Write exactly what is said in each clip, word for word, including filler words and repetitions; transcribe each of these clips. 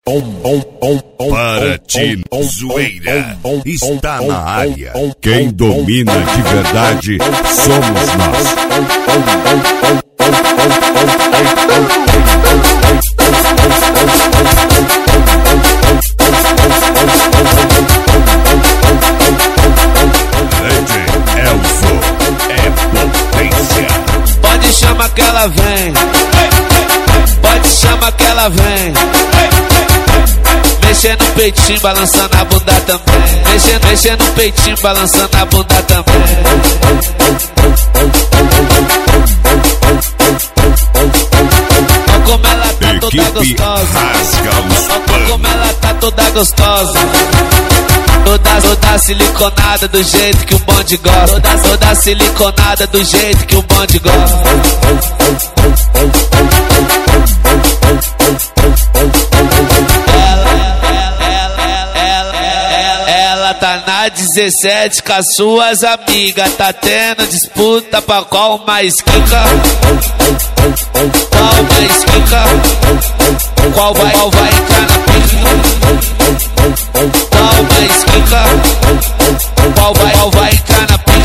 Paraty Zoeira está na área. Quem domina de verdade somos nós. Elzo é potência. Pode chamar que ela vem. Pode chamar que ela vem. Mexendo no peitinho, balançando a bunda também. Mexendo, mexendo no peitinho, balançando a bunda também. Olha como ela tá toda gostosa. Olha como ela tá toda gostosa. Toda, toda siliconada do jeito que o bonde gosta. Toda, toda siliconada do jeito que o bonde gosta. Ela tá na dezessete com as suas amigas. Tá tendo disputa pra qual mais quica. Qual mais quica. Qual vai, qual vai entrar na pica. Qual mais quica. Qual vai, qual vai entrar na pica.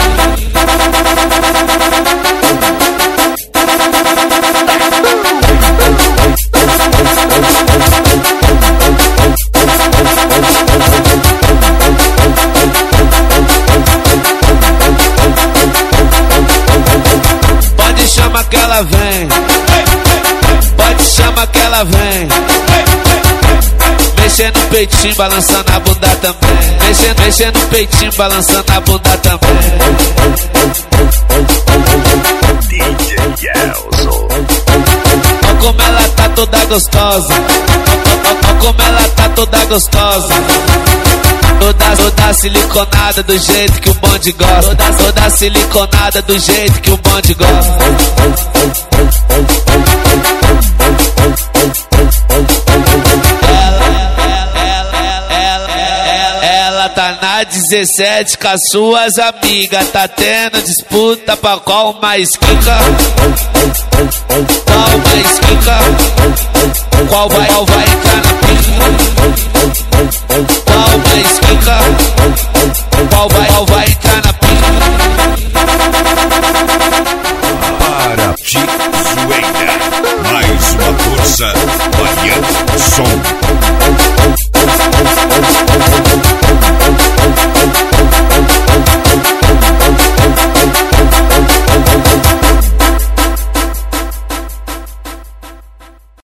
Pode chamar que ela vem. Pode chamar que ela vem. Mexendo no peitinho, balançando a bunda também. Mexendo, mexendo no peitinho, balançando a bunda também. D J Elzo. Olha como ela tá toda gostosa. Olha como ela tá toda gostosa. Toda, toda siliconada do jeito que o bonde gosta. Toda, toda siliconada do jeito que o bonde gosta. Ela tá na dezessete com as suas amigas. Tá tendo disputa pra qual mais quica. Qual mais quica. Qual vai, qual vai entrar na pica. Qual mais quica. Qual vai, qual vai entrar na pica. Paraty Zoeira, mais uma força variando som.